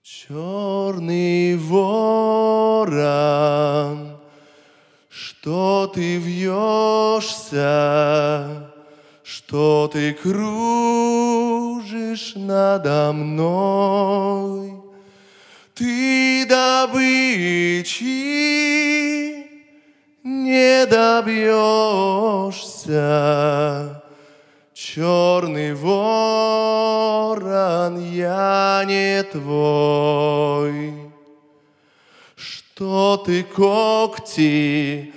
Черный ворон, что ты вьешься, что ты кружишь надо мной? Ты добычи не добьешься. Черный ворон, я не твой. Что ты когти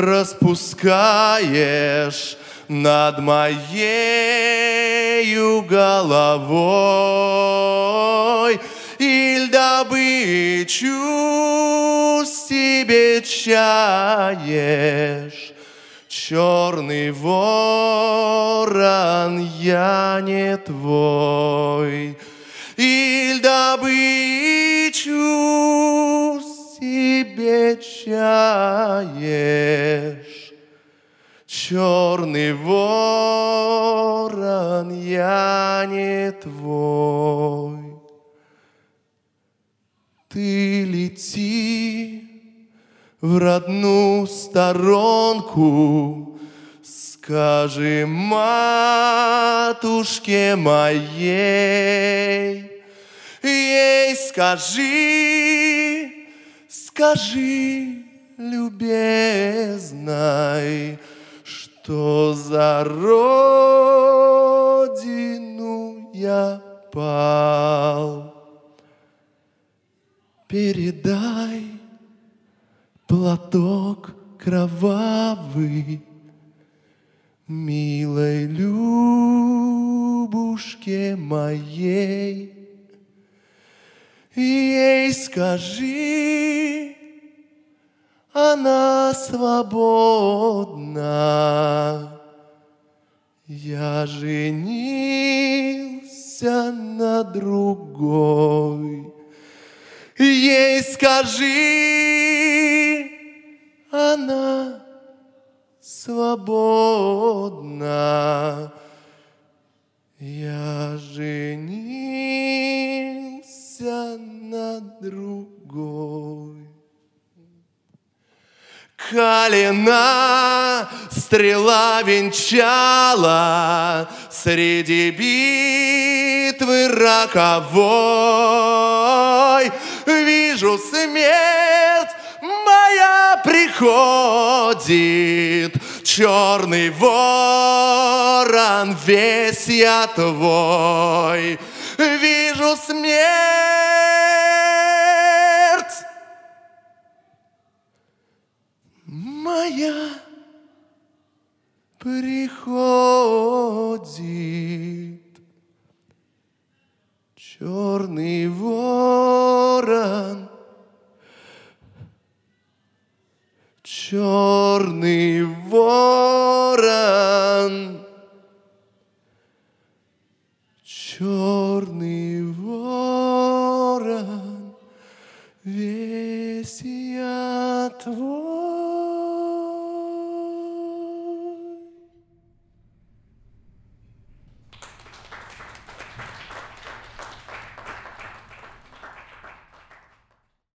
распускаешь над моею головой? Иль добычу себе чаешь? Черный ворон, я не твой. Иль добычу себе чаешь? Черный ворон, я не твой. Ты лети в родную сторонку, скажи матушке моей, ей скажи, скажи, любезной, что за родину я пал. Передай платок кровавый милой Любушке моей. Ей скажи, она свободна. Я женился на другой. Ей скажи, она свободна. Я женился на другой. Калина стрела венчала среди битвы роковой. Вижу, смерть моя приходит, черный ворон, весь я твой. Вижу, смерть моя приходит. Черный ворон, черный ворон.